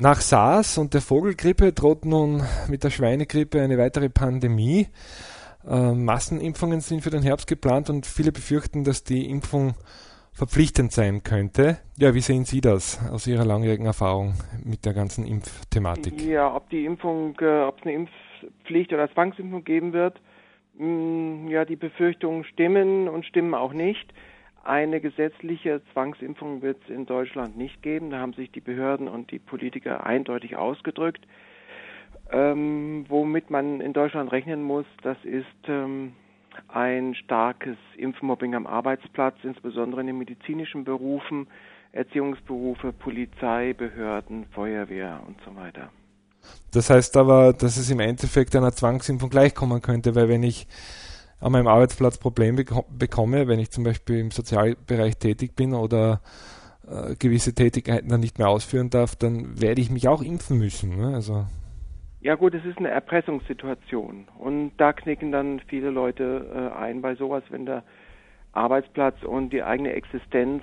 Nach SARS und der Vogelgrippe droht nun mit der Schweinegrippe eine weitere Pandemie. Massenimpfungen sind für den Herbst geplant und viele befürchten, dass die Impfung verpflichtend sein könnte. Ja, wie sehen Sie das aus Ihrer langjährigen Erfahrung mit der ganzen Impfthematik? Ja, ob es eine Impfpflicht oder Zwangsimpfung geben wird, ja, die Befürchtungen stimmen und stimmen auch nicht. Eine gesetzliche Zwangsimpfung wird es in Deutschland nicht geben. Da haben sich die Behörden und die Politiker eindeutig ausgedrückt. Womit man in Deutschland rechnen muss, das ist ein starkes Impfmobbing am Arbeitsplatz, insbesondere in den medizinischen Berufen, Erziehungsberufe, Polizei, Behörden, Feuerwehr und so weiter. Das heißt aber, dass es im Endeffekt einer Zwangsimpfung gleichkommen könnte, weil wenn ich an meinem Arbeitsplatz Probleme bekomme, wenn ich zum Beispiel im Sozialbereich tätig bin oder gewisse Tätigkeiten dann nicht mehr ausführen darf, dann werde ich mich auch impfen müssen. Ne? Also Ja gut, es ist eine Erpressungssituation und da knicken dann viele Leute ein bei sowas, wenn der Arbeitsplatz und die eigene Existenz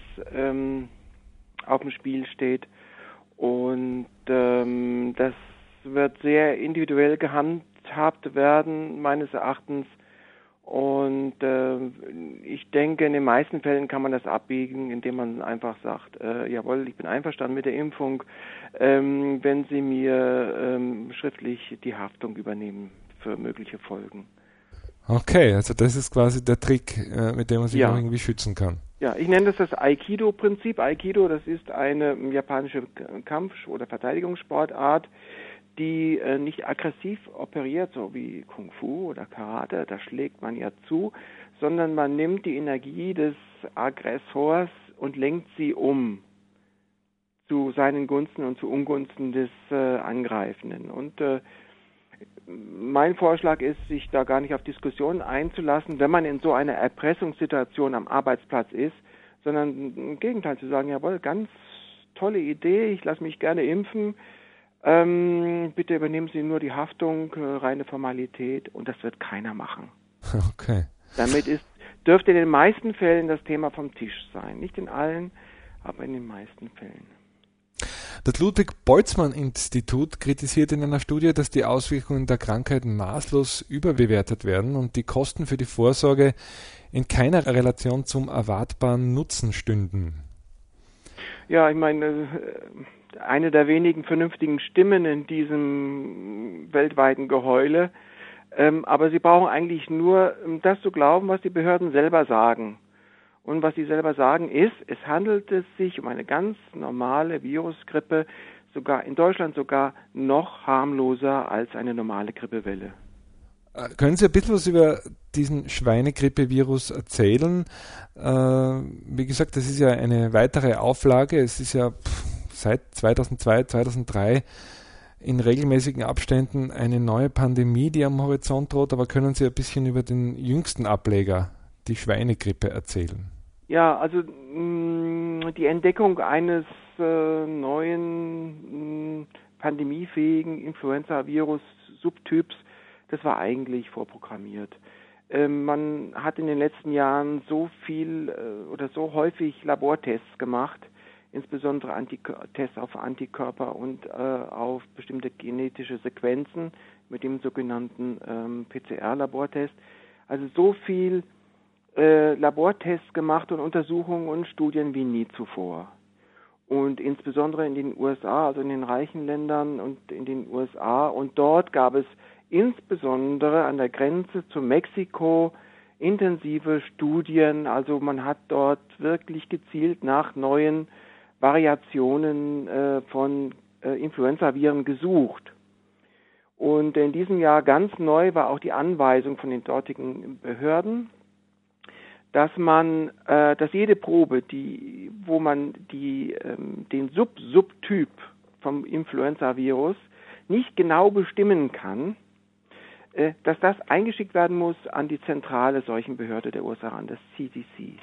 auf dem Spiel steht. Und das wird sehr individuell gehandhabt werden, meines Erachtens. Und ich denke, in den meisten Fällen kann man das abbiegen, indem man einfach sagt, jawohl, ich bin einverstanden mit der Impfung, wenn Sie mir schriftlich die Haftung übernehmen für mögliche Folgen. okay, also das ist quasi der Trick, mit dem man sich auch Ja. irgendwie schützen kann. Ja, ich nenne das Aikido-Prinzip. Aikido, das ist eine japanische Kampf- oder Verteidigungssportart, die nicht aggressiv operiert, so wie Kung Fu oder Karate, da schlägt man ja zu, sondern man nimmt die Energie des Aggressors und lenkt sie um zu seinen Gunsten und zu Ungunsten des Angreifenden. Und mein Vorschlag ist, sich da gar nicht auf Diskussionen einzulassen, wenn man in so einer Erpressungssituation am Arbeitsplatz ist, sondern im Gegenteil zu sagen, jawohl, ganz tolle Idee, ich lasse mich gerne impfen, bitte übernehmen Sie nur die Haftung, reine Formalität, und das wird keiner machen. Okay. Damit dürfte in den meisten Fällen das Thema vom Tisch sein. Nicht in allen, aber in den meisten Fällen. Das Ludwig-Boltzmann-Institut kritisiert in einer Studie, dass die Auswirkungen der Krankheit maßlos überbewertet werden und die Kosten für die Vorsorge in keiner Relation zum erwartbaren Nutzen stünden. Ja, ich meine, eine der wenigen vernünftigen Stimmen in diesem weltweiten Geheule, aber sie brauchen eigentlich nur das zu glauben, was die Behörden selber sagen. Und was sie selber sagen ist, es handelt sich um eine ganz normale Virusgrippe, sogar in Deutschland sogar noch harmloser als eine normale Grippewelle. Können Sie ein bisschen was über diesen Schweinegrippe-Virus erzählen? Wie gesagt, das ist ja eine weitere Auflage. Es ist ja seit 2002, 2003 in regelmäßigen Abständen eine neue Pandemie, die am Horizont droht. Aber können Sie ein bisschen über den jüngsten Ableger, die Schweinegrippe, erzählen? Ja, also die Entdeckung eines neuen pandemiefähigen Influenza-Virus-Subtyps, das war eigentlich vorprogrammiert. Man hat in den letzten Jahren so viel oder so häufig Labortests gemacht, insbesondere Tests auf Antikörper und auf bestimmte genetische Sequenzen mit dem sogenannten PCR-Labortest. Also so viel Labortests gemacht und Untersuchungen und Studien wie nie zuvor. Und insbesondere in den USA, also in den reichen Ländern und in den USA. Und dort gab es insbesondere an der Grenze zu Mexiko intensive Studien. Also man hat dort wirklich gezielt nach neuen Variationen von Influenzaviren gesucht. Und in diesem Jahr ganz neu war auch die Anweisung von den dortigen Behörden, dass jede Probe, wo man den Subtyp vom Influenza-Virus nicht genau bestimmen kann, dass das eingeschickt werden muss an die zentrale Seuchenbehörde der USA, an das CDC.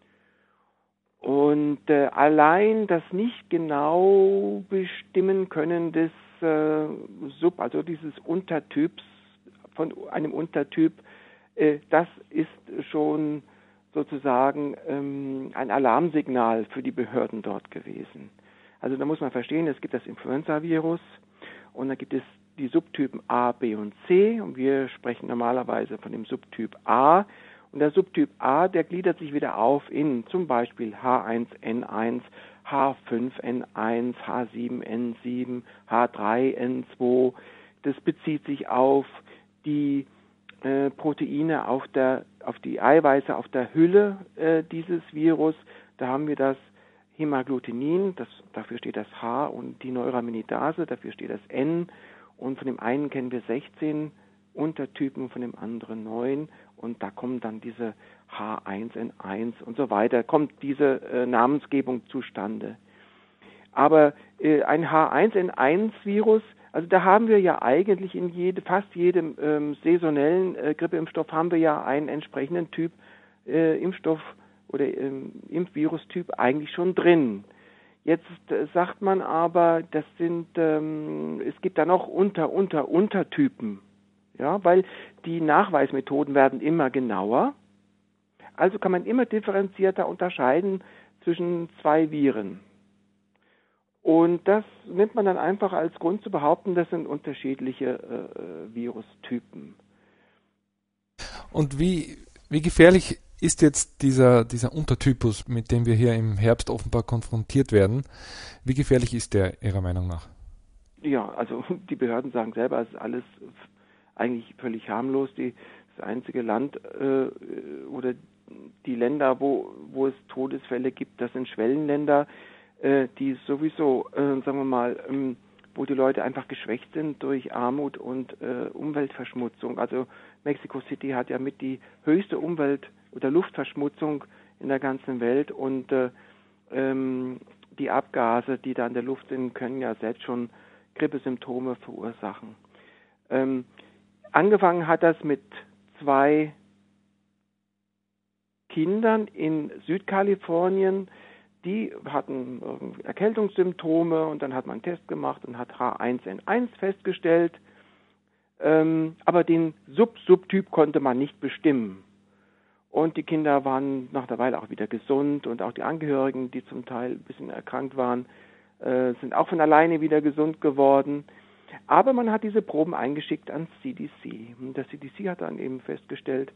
Und allein das nicht genau bestimmen können des also dieses Untertyps von einem Untertyp, das ist schon sozusagen ein Alarmsignal für die Behörden dort gewesen. Also da muss man verstehen, es gibt das Influenza-Virus und dann gibt es die Subtypen A, B und C und wir sprechen normalerweise von dem Subtyp A. Und der Subtyp A, der gliedert sich wieder auf in zum Beispiel H1N1, H5N1, H7N7, H3N2. Das bezieht sich auf die Proteine, auf die Eiweiße auf der Hülle dieses Virus. Da haben wir das Hämagglutinin, dafür steht das H, und die Neuraminidase, dafür steht das N. Und von dem einen kennen wir 16 Untertypen, von dem anderen 9. Und da kommen dann diese H1N1 und so weiter, kommt diese Namensgebung zustande. Aber ein H1N1-Virus, also da haben wir ja eigentlich in fast jedem saisonellen Grippeimpfstoff haben wir ja einen entsprechenden Typ Impfstoff oder Impfvirustyp eigentlich schon drin. Jetzt sagt man aber, es gibt da noch Untertypen, ja, weil die Nachweismethoden werden immer genauer. Also kann man immer differenzierter unterscheiden zwischen zwei Viren. Und das nimmt man dann einfach als Grund zu behaupten, das sind unterschiedliche Virustypen. Und wie gefährlich ist jetzt dieser Untertypus, mit dem wir hier im Herbst offenbar konfrontiert werden? Wie gefährlich ist der Ihrer Meinung nach? Ja, also die Behörden sagen selber, es ist alles eigentlich völlig harmlos. Das einzige Land oder die Länder, wo es Todesfälle gibt, das sind Schwellenländer, die sowieso, sagen wir mal, wo die Leute einfach geschwächt sind durch Armut und Umweltverschmutzung. Also Mexico City hat ja mit die höchste Umwelt- oder Luftverschmutzung in der ganzen Welt und die Abgase, die da in der Luft sind, können ja selbst schon Grippesymptome verursachen. Angefangen hat das mit 2 Kindern in Südkalifornien, die hatten Erkältungssymptome und dann hat man einen Test gemacht und hat H1N1 festgestellt, aber den Subtyp konnte man nicht bestimmen. Und die Kinder waren nach der Weile auch wieder gesund und auch die Angehörigen, die zum Teil ein bisschen erkrankt waren, sind auch von alleine wieder gesund geworden. Aber man hat diese Proben eingeschickt ans CDC. Und das CDC hat dann eben festgestellt,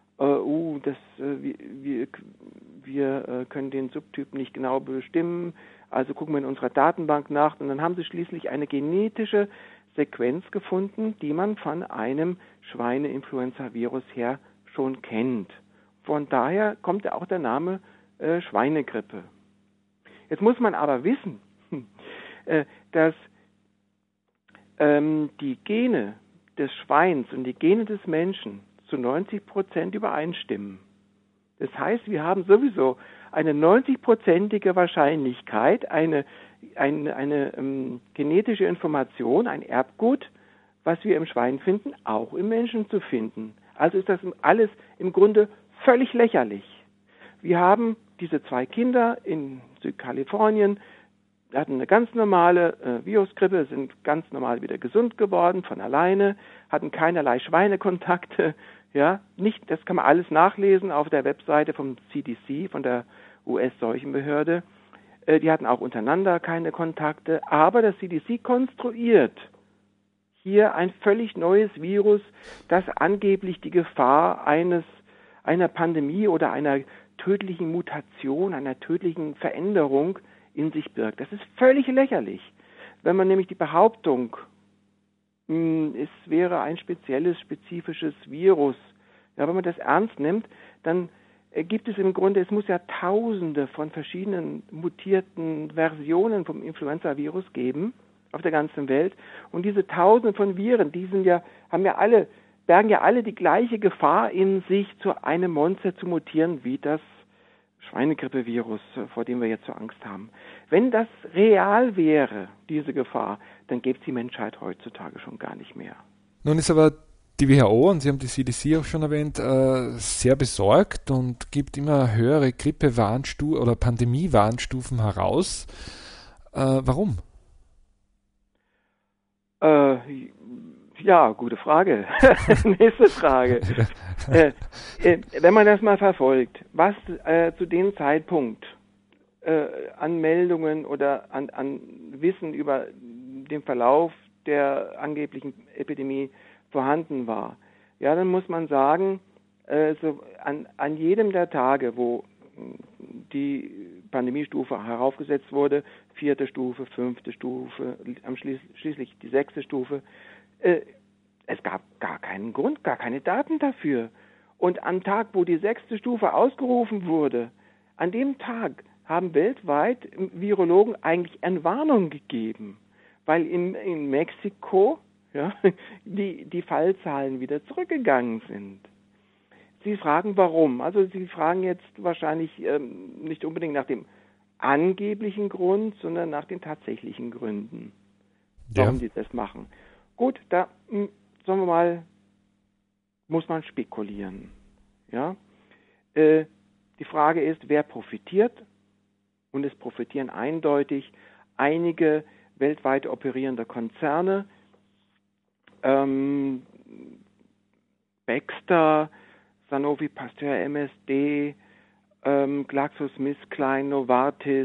wir können den Subtyp nicht genau bestimmen, also gucken wir in unserer Datenbank nach. Und dann haben sie schließlich eine genetische Sequenz gefunden, die man von einem Schweineinfluenza-Virus her schon kennt. Von daher kommt ja auch der Name Schweinegrippe. Jetzt muss man aber wissen, dass die Gene des Schweins und die Gene des Menschen zu 90% übereinstimmen. Das heißt, wir haben sowieso eine 90%ige Wahrscheinlichkeit, eine genetische Information, ein Erbgut, was wir im Schwein finden, auch im Menschen zu finden. Also ist das alles im Grunde völlig lächerlich. Wir haben diese 2 Kinder in Südkalifornien, hatten eine ganz normale Virusgrippe, sind ganz normal wieder gesund geworden von alleine, hatten keinerlei Schweinekontakte, ja, das kann man alles nachlesen auf der Webseite vom CDC, von der US-Seuchenbehörde. Die hatten auch untereinander keine Kontakte, aber das CDC konstruiert hier ein völlig neues Virus, das angeblich die Gefahr einer Pandemie oder einer tödlichen Mutation, einer tödlichen Veränderung in sich birgt. Das ist völlig lächerlich. Wenn man nämlich die Behauptung, es wäre ein spezifisches Virus, ja, wenn man das ernst nimmt, dann gibt es im Grunde, es muss ja Tausende von verschiedenen mutierten Versionen vom Influenza-Virus geben auf der ganzen Welt. Und diese Tausende von Viren, bergen ja alle die gleiche Gefahr in sich, zu einem Monster zu mutieren, wie das Schweinegrippe-Virus, vor dem wir jetzt so Angst haben. Wenn das real wäre, diese Gefahr, dann gäbe es die Menschheit heutzutage schon gar nicht mehr. Nun ist aber die WHO, und Sie haben die CDC auch schon erwähnt, sehr besorgt und gibt immer höhere Grippe-Warnstufen oder Pandemie-Warnstufen heraus. Warum? Ja, gute Frage. Nächste Frage. Wenn man das mal verfolgt, was zu dem Zeitpunkt an Meldungen oder an Wissen über den Verlauf der angeblichen Epidemie vorhanden war, ja, dann muss man sagen, an jedem der Tage, wo die Pandemiestufe heraufgesetzt wurde, 4. Stufe, 5. Stufe, schließlich die 6. Stufe, es gab gar keinen Grund, gar keine Daten dafür. Und am Tag, wo die 6. Stufe ausgerufen wurde, an dem Tag haben weltweit Virologen eigentlich Entwarnung gegeben, weil in Mexiko die Fallzahlen wieder zurückgegangen sind. Sie fragen, warum? Also Sie fragen jetzt wahrscheinlich nicht unbedingt nach dem angeblichen Grund, sondern nach den tatsächlichen Gründen, warum die das machen. Gut, da sagen wir mal, muss man spekulieren. Ja? Die Frage ist, wer profitiert? Und es profitieren eindeutig einige weltweit operierende Konzerne, Baxter, Sanofi Pasteur, MSD, GlaxoSmithKline, Novartis,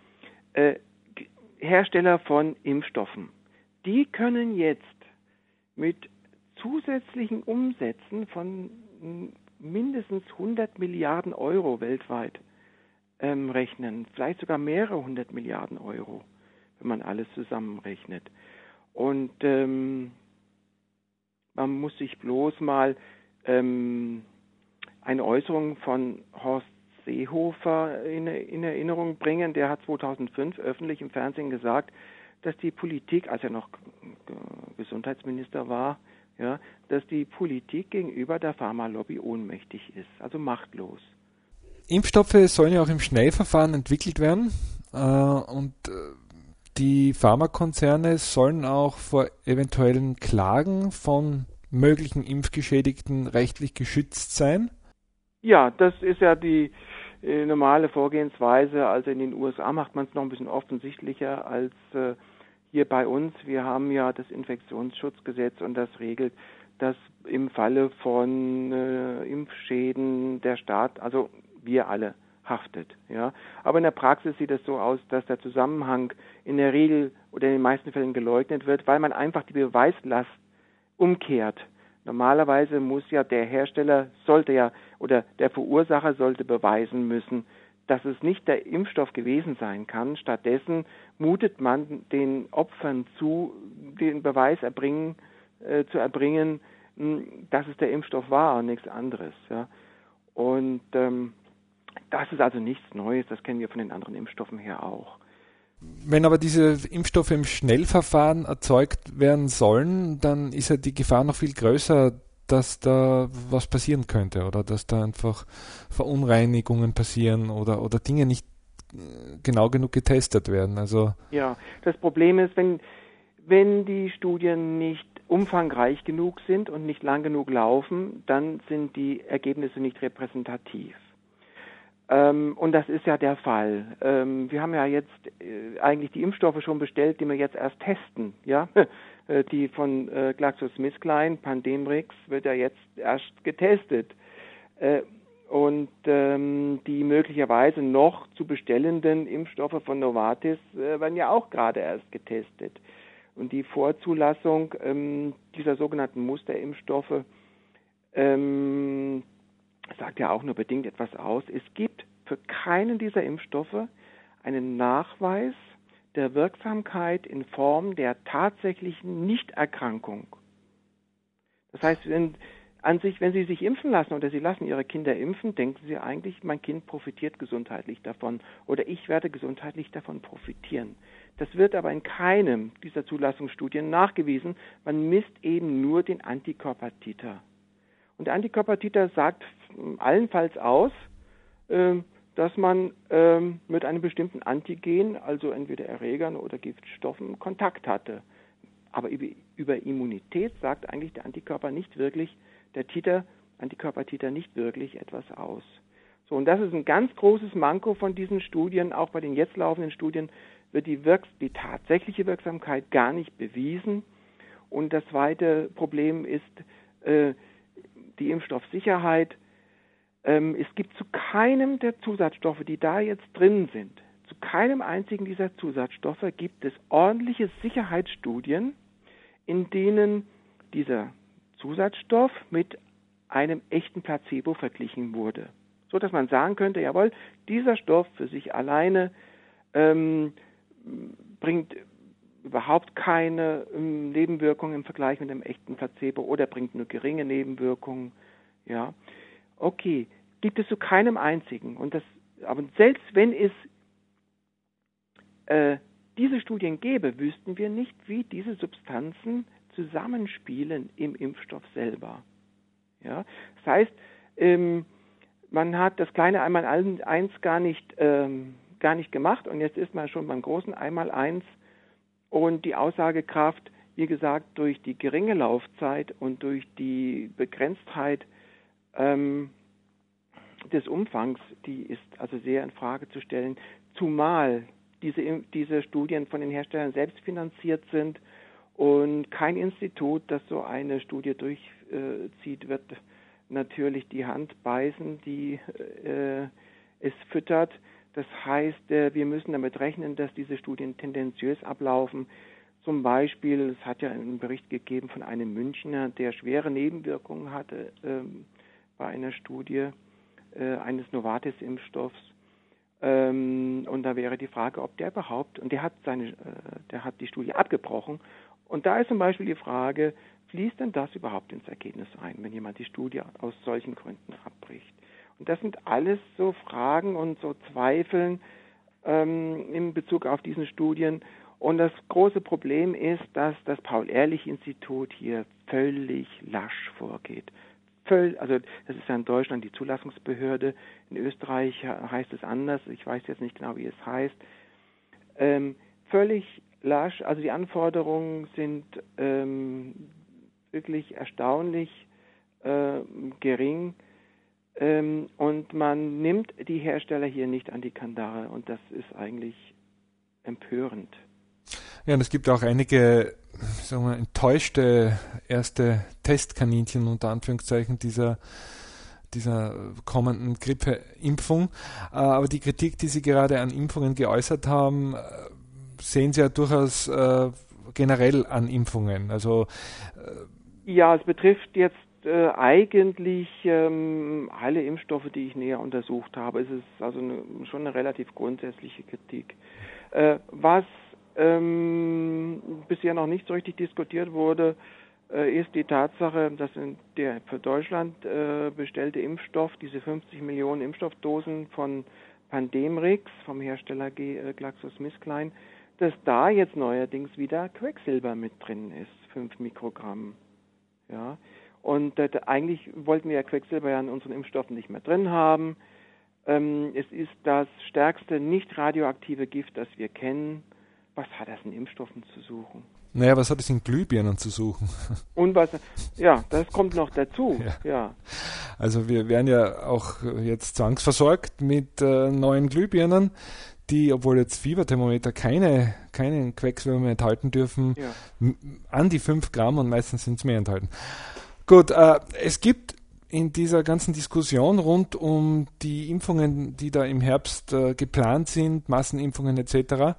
Hersteller von Impfstoffen. Die können jetzt mit zusätzlichen Umsätzen von mindestens 100 Milliarden Euro weltweit rechnen, vielleicht sogar mehrere 100 Milliarden Euro, wenn man alles zusammenrechnet. Und man muss sich bloß mal eine Äußerung von Horst Seehofer in Erinnerung bringen. Der hat 2005 öffentlich im Fernsehen gesagt, dass die Politik, als er noch Gesundheitsminister war, ja, dass die Politik gegenüber der Pharmalobby ohnmächtig ist, also machtlos. Impfstoffe sollen ja auch im Schnellverfahren entwickelt werden und die Pharmakonzerne sollen auch vor eventuellen Klagen von möglichen Impfgeschädigten rechtlich geschützt sein? Ja, das ist ja die normale Vorgehensweise. Also in den USA macht man es noch ein bisschen offensichtlicher als hier bei uns. Wir haben ja das Infektionsschutzgesetz und das regelt, dass im Falle von Impfschäden der Staat, also wir alle, haftet. Ja. Aber in der Praxis sieht es so aus, dass der Zusammenhang in der Regel oder in den meisten Fällen geleugnet wird, weil man einfach die Beweislast umkehrt. Normalerweise muss ja der Hersteller, oder der Verursacher sollte beweisen müssen, dass es nicht der Impfstoff gewesen sein kann. Stattdessen mutet man den Opfern zu, den Beweis zu erbringen, dass es der Impfstoff war und nichts anderes. Ja. Und das ist also nichts Neues, das kennen wir von den anderen Impfstoffen her auch. Wenn aber diese Impfstoffe im Schnellverfahren erzeugt werden sollen, dann ist ja die Gefahr noch viel größer, dass da was passieren könnte oder dass da einfach Verunreinigungen passieren oder Dinge nicht genau genug getestet werden. Also ja, das Problem ist, wenn die Studien nicht umfangreich genug sind und nicht lang genug laufen, dann sind die Ergebnisse nicht repräsentativ. Und das ist ja der Fall. Wir haben ja jetzt eigentlich die Impfstoffe schon bestellt, die wir jetzt erst testen. Ja, die von GlaxoSmithKline, Pandemrix, wird ja jetzt erst getestet. Und die möglicherweise noch zu bestellenden Impfstoffe von Novartis werden ja auch gerade erst getestet. Und die Vorzulassung dieser sogenannten Musterimpfstoffe sagt ja auch nur bedingt etwas aus. Es gibt für keinen dieser Impfstoffe einen Nachweis der Wirksamkeit in Form der tatsächlichen Nichterkrankung. Das heißt, wenn Sie sich impfen lassen oder Sie lassen Ihre Kinder impfen, denken Sie eigentlich, mein Kind profitiert gesundheitlich davon oder ich werde gesundheitlich davon profitieren. Das wird aber in keinem dieser Zulassungsstudien nachgewiesen. Man misst eben nur den Antikörpertiter. Und der Antikörpertiter sagt allenfalls aus, dass man mit einem bestimmten Antigen, also entweder Erregern oder Giftstoffen, Kontakt hatte. Aber über Immunität sagt eigentlich der Antikörper nicht wirklich, Antikörpertiter nicht wirklich etwas aus. So, und das ist ein ganz großes Manko von diesen Studien. Auch bei den jetzt laufenden Studien wird die tatsächliche Wirksamkeit gar nicht bewiesen. Und das zweite Problem ist die Impfstoffsicherheit. Es gibt zu keinem der Zusatzstoffe, die da jetzt drin sind, zu keinem einzigen dieser Zusatzstoffe gibt es ordentliche Sicherheitsstudien, in denen dieser Zusatzstoff mit einem echten Placebo verglichen wurde. So dass man sagen könnte, jawohl, dieser Stoff für sich alleine bringt überhaupt keine Nebenwirkungen im Vergleich mit einem echten Placebo oder bringt nur geringe Nebenwirkungen. Ja, okay, gibt es zu keinem einzigen. Aber selbst wenn es diese Studien gäbe, wüssten wir nicht, wie diese Substanzen zusammenspielen im Impfstoff selber. Ja, das heißt, man hat das kleine Einmaleins gar nicht gemacht und jetzt ist man schon beim großen Einmaleins und die Aussagekraft, wie gesagt, durch die geringe Laufzeit und durch die Begrenztheit des Umfangs, die ist also sehr in Frage zu stellen, zumal diese Studien von den Herstellern selbst finanziert sind und kein Institut, das so eine Studie durchzieht, wird natürlich die Hand beißen, die es füttert. Das heißt, wir müssen damit rechnen, dass diese Studien tendenziös ablaufen. Zum Beispiel, es hat ja einen Bericht gegeben von einem Münchner, der schwere Nebenwirkungen hatte bei einer Studie eines Novartis-Impfstoffs. Und da wäre die Frage, ob der überhaupt, und der hat die Studie abgebrochen. Und da ist zum Beispiel die Frage, fließt denn das überhaupt ins Ergebnis ein, wenn jemand die Studie aus solchen Gründen abbricht? Und das sind alles so Fragen und so Zweifeln in Bezug auf diesen Studien. Und das große Problem ist, dass das Paul-Ehrlich-Institut hier völlig lasch vorgeht. Also das ist ja in Deutschland die Zulassungsbehörde, in Österreich heißt es anders, ich weiß jetzt nicht genau, wie es heißt. Völlig lasch, also die Anforderungen sind wirklich erstaunlich gering und man nimmt die Hersteller hier nicht an die Kandare und das ist eigentlich empörend. Ja, und es gibt auch einige, sagen wir, enttäuschte erste Testkaninchen unter Anführungszeichen dieser kommenden Grippeimpfung. Aber die Kritik, die Sie gerade an Impfungen geäußert haben, sehen Sie ja durchaus generell an Impfungen. Also ja, es betrifft jetzt eigentlich alle Impfstoffe, die ich näher untersucht habe. Es ist also schon eine relativ grundsätzliche Kritik. Was bisher noch nicht so richtig diskutiert wurde, ist die Tatsache, dass der für Deutschland bestellte Impfstoff, diese 50 Millionen Impfstoffdosen von Pandemrix vom Hersteller GlaxoSmithKline, dass da jetzt neuerdings wieder Quecksilber mit drin ist, 5 Mikrogramm. Ja, und eigentlich wollten wir ja Quecksilber ja in unseren Impfstoffen nicht mehr drin haben. Es ist das stärkste nicht radioaktive Gift, das wir kennen. Was hat das in Impfstoffen zu suchen? Naja, was hat es in Glühbirnen zu suchen? Und das kommt noch dazu. Ja. Also wir werden ja auch jetzt zwangsversorgt mit neuen Glühbirnen, die, obwohl jetzt Fieberthermometer keinen Quecksilber mehr enthalten dürfen, an die 5 Gramm und meistens sind es mehr enthalten. Gut, es gibt in dieser ganzen Diskussion rund um die Impfungen, die da im Herbst geplant sind, Massenimpfungen etc.,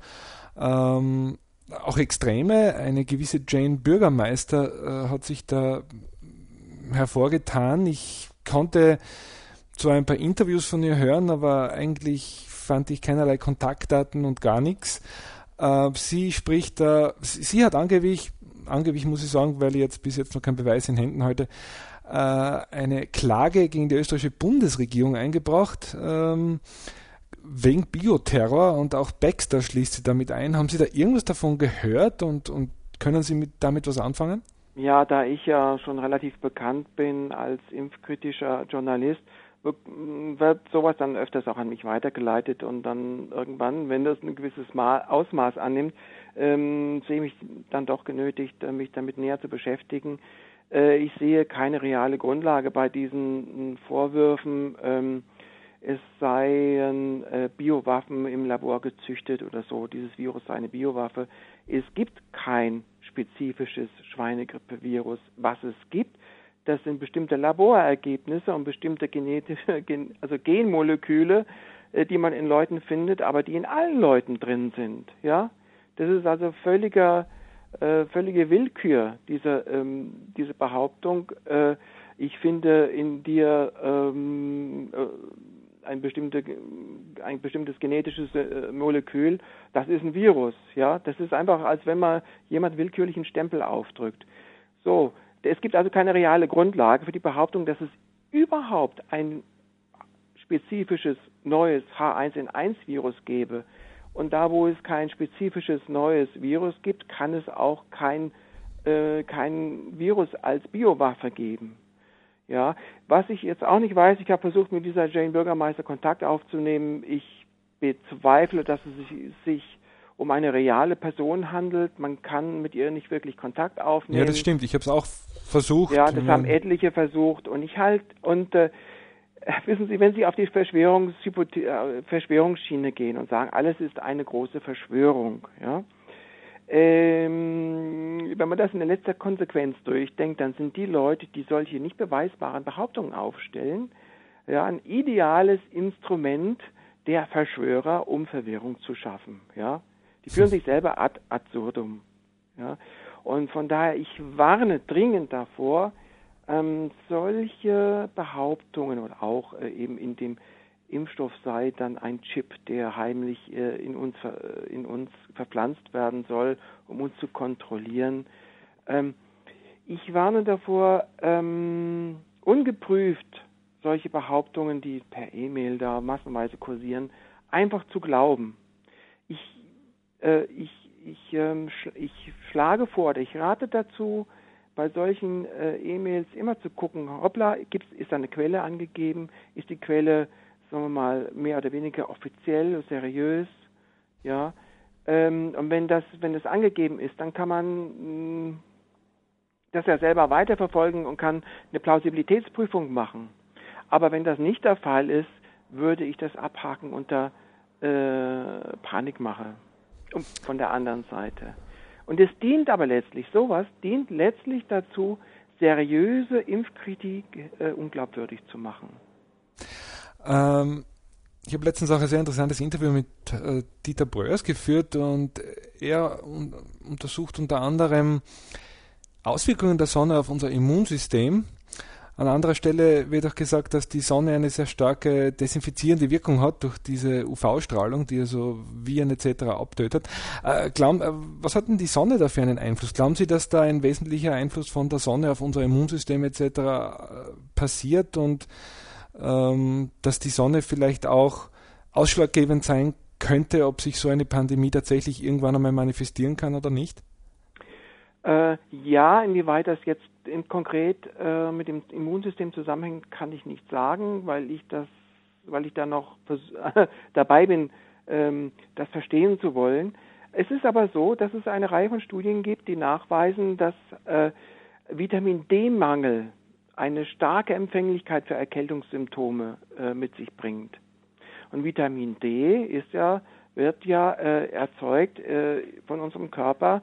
auch Extreme. Eine gewisse Jane Bürgermeister hat sich da hervorgetan. Ich konnte zwar ein paar Interviews von ihr hören, aber eigentlich fand ich keinerlei Kontaktdaten und gar nichts. Sie spricht da, sie hat angeblich muss ich sagen, weil ich jetzt bis jetzt noch keinen Beweis in Händen halte, eine Klage gegen die österreichische Bundesregierung eingebracht, wegen Bioterror, und auch Baxter schließt sie damit ein. Haben Sie da irgendwas davon gehört und können Sie damit was anfangen? Ja, da ich ja schon relativ bekannt bin als impfkritischer Journalist, wird sowas dann öfters auch an mich weitergeleitet und dann irgendwann, wenn das ein gewisses Ausmaß annimmt, sehe ich mich dann doch genötigt, mich damit näher zu beschäftigen. Ich sehe keine reale Grundlage bei diesen Vorwürfen, es seien Biowaffen im Labor gezüchtet oder so, dieses Virus sei eine Biowaffe. Es gibt kein spezifisches Schweinegrippevirus. Was es gibt, das sind bestimmte Laborergebnisse und bestimmte Genmoleküle, die man in Leuten findet, aber die in allen Leuten drin sind. Ja, das ist also völlige Willkür, diese Behauptung. Ich finde in dir ein bestimmtes genetisches Molekül, das ist ein Virus. Ja, das ist einfach, als wenn man jemand willkürlich einen Stempel aufdrückt. So, es gibt also keine reale Grundlage für die Behauptung, dass es überhaupt ein spezifisches neues H1N1-Virus gäbe. Und da, wo es kein spezifisches neues Virus gibt, kann es auch kein Virus als Biowaffe geben. Ja, was ich jetzt auch nicht weiß, ich habe versucht, mit dieser Jane Bürgermeister Kontakt aufzunehmen. Ich bezweifle, dass es sich um eine reale Person handelt. Man kann mit ihr nicht wirklich Kontakt aufnehmen. Ja, das stimmt. Ich habe es auch versucht. Ja, das haben etliche versucht. Und wissen Sie, wenn Sie auf die Verschwörungsschiene gehen und sagen, alles ist eine große Verschwörung, ja, wenn man das in der letzter Konsequenz durchdenkt, dann sind die Leute, die solche nicht beweisbaren Behauptungen aufstellen, ja, ein ideales Instrument der Verschwörer, um Verwirrung zu schaffen. Ja, die führen sich selber ad absurdum. Ja, und von daher, ich warne dringend davor, solche Behauptungen oder auch eben in dem Impfstoff sei dann ein Chip, der heimlich in uns verpflanzt werden soll, um uns zu kontrollieren. Ich warne davor, ungeprüft solche Behauptungen, die per E-Mail da massenweise kursieren, einfach zu glauben. Ich schlage vor, oder ich rate dazu, bei solchen E-Mails immer zu gucken, hoppla, ist da eine Quelle angegeben, ist die Quelle, sagen wir mal, mehr oder weniger offiziell, seriös, ja, und wenn das angegeben ist, dann kann man das ja selber weiterverfolgen und kann eine Plausibilitätsprüfung machen. Aber wenn das nicht der Fall ist, würde ich das abhaken unter Panikmache von der anderen Seite. Und es dient aber letztlich dazu, seriöse Impfkritik unglaubwürdig zu machen. Ich habe letztens auch ein sehr interessantes Interview mit Dieter Bröers geführt und er untersucht unter anderem Auswirkungen der Sonne auf unser Immunsystem. An anderer Stelle wird auch gesagt, dass die Sonne eine sehr starke desinfizierende Wirkung hat durch diese UV-Strahlung, die also Viren etc. abtötet. Was hat denn die Sonne da für einen Einfluss? Glauben Sie, dass da ein wesentlicher Einfluss von der Sonne auf unser Immunsystem etc. passiert und dass die Sonne vielleicht auch ausschlaggebend sein könnte, ob sich so eine Pandemie tatsächlich irgendwann einmal manifestieren kann oder nicht? Ja, inwieweit das jetzt konkret mit dem Immunsystem zusammenhängt, kann ich nicht sagen, weil ich da noch dabei bin, das verstehen zu wollen. Es ist aber so, dass es eine Reihe von Studien gibt, die nachweisen, dass Vitamin D-Mangel eine starke Empfänglichkeit für Erkältungssymptome mit sich bringt. Und Vitamin D wird ja erzeugt von unserem Körper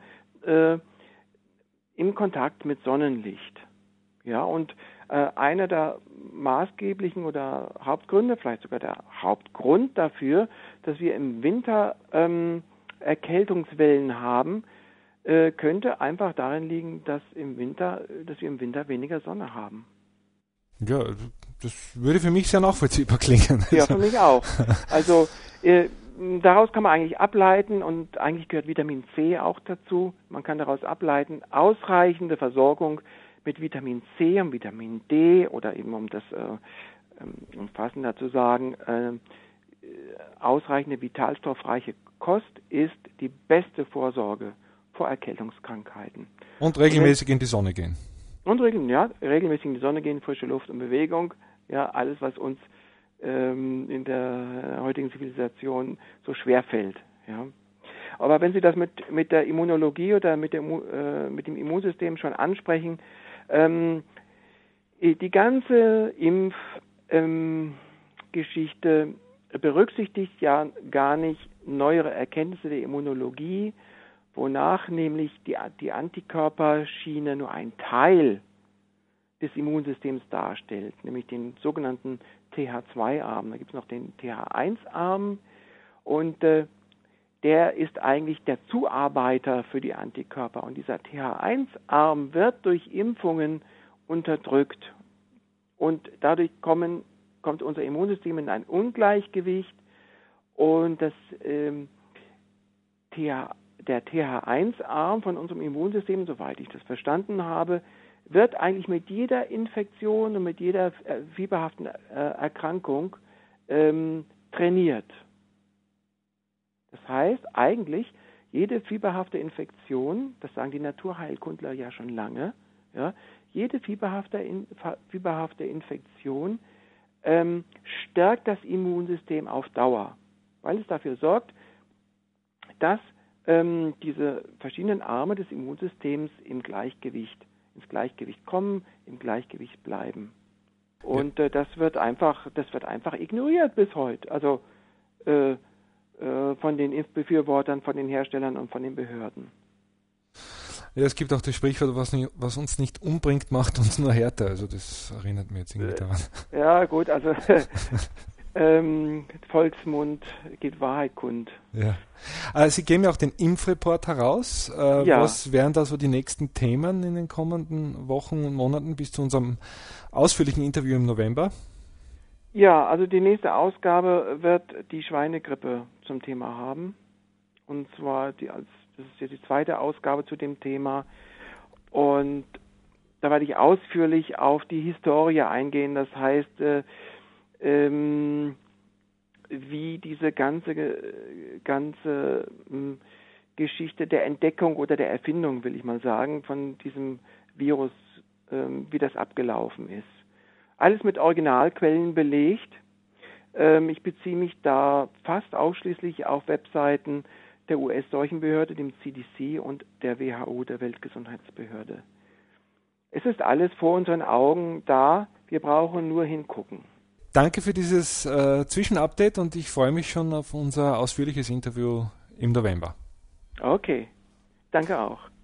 im Kontakt mit Sonnenlicht. Ja, und einer der maßgeblichen oder Hauptgründe, vielleicht sogar der Hauptgrund dafür, dass wir im Winter Erkältungswellen haben, könnte einfach darin liegen, dass wir im Winter weniger Sonne haben. Ja, das würde für mich sehr nachvollziehbar klingen. Ja, für mich auch. Also daraus kann man eigentlich ableiten, und eigentlich gehört Vitamin C auch dazu. Man kann daraus ableiten, ausreichende Versorgung mit Vitamin C und Vitamin D, oder eben, um das umfassender zu sagen, ausreichende vitalstoffreiche Kost ist die beste Vorsorge vor Erkältungskrankheiten. Und regelmäßig in die Sonne gehen. Und regelmäßig in die Sonne gehen, frische Luft und Bewegung, ja, alles, was uns in der heutigen Zivilisation so schwer fällt. Ja. Aber wenn Sie das mit der Immunologie oder mit dem Immunsystem schon ansprechen, die ganze Impfgeschichte berücksichtigt ja gar nicht neuere Erkenntnisse der Immunologie, wonach nämlich die Antikörperschiene nur ein Teil des Immunsystems darstellt, nämlich den sogenannten TH2-Arm. Da gibt es noch den TH1-Arm und der ist eigentlich der Zuarbeiter für die Antikörper. Und dieser TH1-Arm wird durch Impfungen unterdrückt. Und dadurch kommt unser Immunsystem in ein Ungleichgewicht. Und der TH1-Arm von unserem Immunsystem, soweit ich das verstanden habe, wird eigentlich mit jeder Infektion und mit jeder fieberhaften Erkrankung trainiert. Das heißt, eigentlich jede fieberhafte Infektion, das sagen die Naturheilkundler ja schon lange, ja, jede fieberhafte Infektion stärkt das Immunsystem auf Dauer, weil es dafür sorgt, dass diese verschiedenen Arme des Immunsystems ins Gleichgewicht kommen, im Gleichgewicht bleiben. Und das wird einfach ignoriert bis heute. Also von den Impfbefürwortern, von den Herstellern und von den Behörden. Ja, es gibt auch das Sprichwort, was uns nicht umbringt, macht uns nur härter. Also das erinnert mich jetzt irgendwie daran. Ja, gut, also Volksmund gibt Wahrheit kund. Ja. Sie geben ja auch den Impfreport heraus. Ja. Was wären da so die nächsten Themen in den kommenden Wochen und Monaten bis zu unserem ausführlichen Interview im November? Ja, also die nächste Ausgabe wird die Schweinegrippe zum Thema haben. Und zwar, das ist ja die zweite Ausgabe zu dem Thema. Und da werde ich ausführlich auf die Historie eingehen. Das heißt, wie diese ganze Geschichte der Entdeckung oder der Erfindung, will ich mal sagen, von diesem Virus, wie das abgelaufen ist. Alles mit Originalquellen belegt. Ich beziehe mich da fast ausschließlich auf Webseiten der US-Seuchenbehörde, dem CDC und der WHO, der Weltgesundheitsbehörde. Es ist alles vor unseren Augen da, wir brauchen nur hingucken. Danke für dieses Zwischenupdate und ich freue mich schon auf unser ausführliches Interview im November. Okay, danke auch.